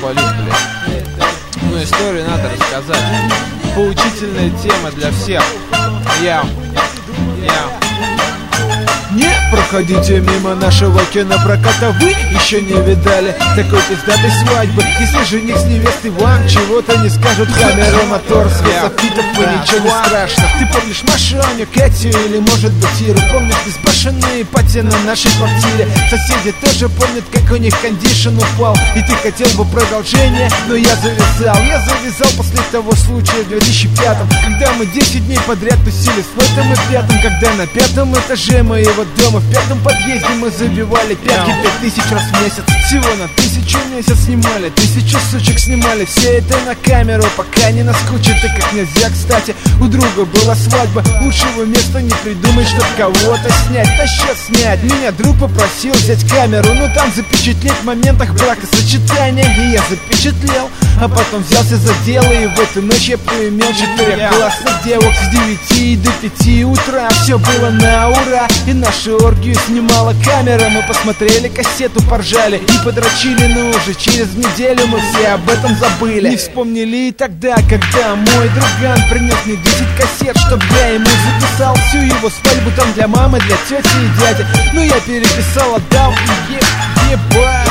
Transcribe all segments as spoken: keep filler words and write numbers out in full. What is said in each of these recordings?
спалить, блядь. Ну, историю надо рассказать. Поучительная тема для всех. Я, я. Не проходите мимо нашего кинопроката, вы еще не видали такой пиздатой свадьбы. Если жених с невестой вам чего-то не скажут, камера, мотор, свет, софитов, ничего не страшно. Ты помнишь Машоню, Катю или может быть Иру? Помнишь безбашенные пати на нашей квартире? Соседи тоже помнят, как у них кондишн упал. И ты хотел бы продолжение, но я завязал. Я завязал после того случая в две тысячи пятом, когда мы десять дней подряд тусили в этом и пятом. Когда на пятом этаже моего дома в пятом подъезде мы забивали пятки пять тысяч раз в месяц. Всего на тысячу в месяц снимали, тысячу сучек снимали. Все это на камеру, пока не наскучит. И как нельзя, кстати, у друга была свадьба. Лучшего места не придумать, чтоб кого-то снять. Да щас снять. Меня друг попросил взять камеру, ну там запечатлеть в моментах бракосочетания. И я запечатлел, а потом взялся за дело. И в эту ночь я поимел четырех классных девок. С девяти до пяти утра все было на ура. И нашу оргию снимала камера. Мы посмотрели кассету, поржали и подрочили. Но уже через неделю мы все об этом забыли. Не вспомнили и тогда, когда мой друган принес мне десять кассет, чтоб я ему записал всю его свадьбу. Там для мамы, для тети и дяди. Но я переписал, отдал и е- ебать.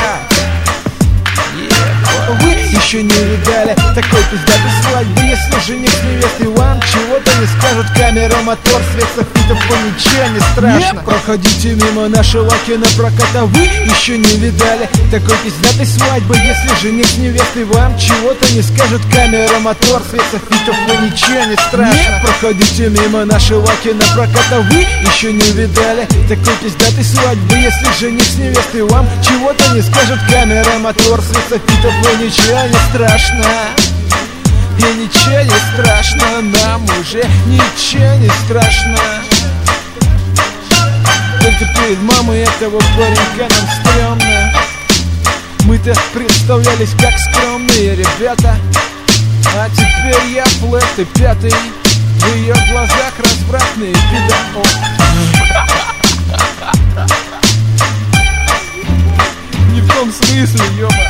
Вы еще не видали такой пиздатой свадьбы. Если жених с невестой вам чего-то не скажут, камера, мотор, свет, софитов, ничего не страшно. Не проходите мимо нашего кинопроката, вы еще не видали такой пиздатой свадьбы. Если жених с невестой вам чего-то не скажут, камера, мотор, свет, софитов, ничего не страшно. Не проходите мимо нашего кинопроката, вы еще не видали такой пиздатой свадьбы. Если жених с невестой вам чего-то не скажут, камера, мотор, свет, софитов, ничего не страшно. И ничего не страшно, нам уже ничего не страшно. Только перед мамой этого паренька нам стрёмно. Мы-то представлялись как скромные ребята, а теперь я флэт и пятый. В ее глазах развратные педо. Не в том смысле, ёба.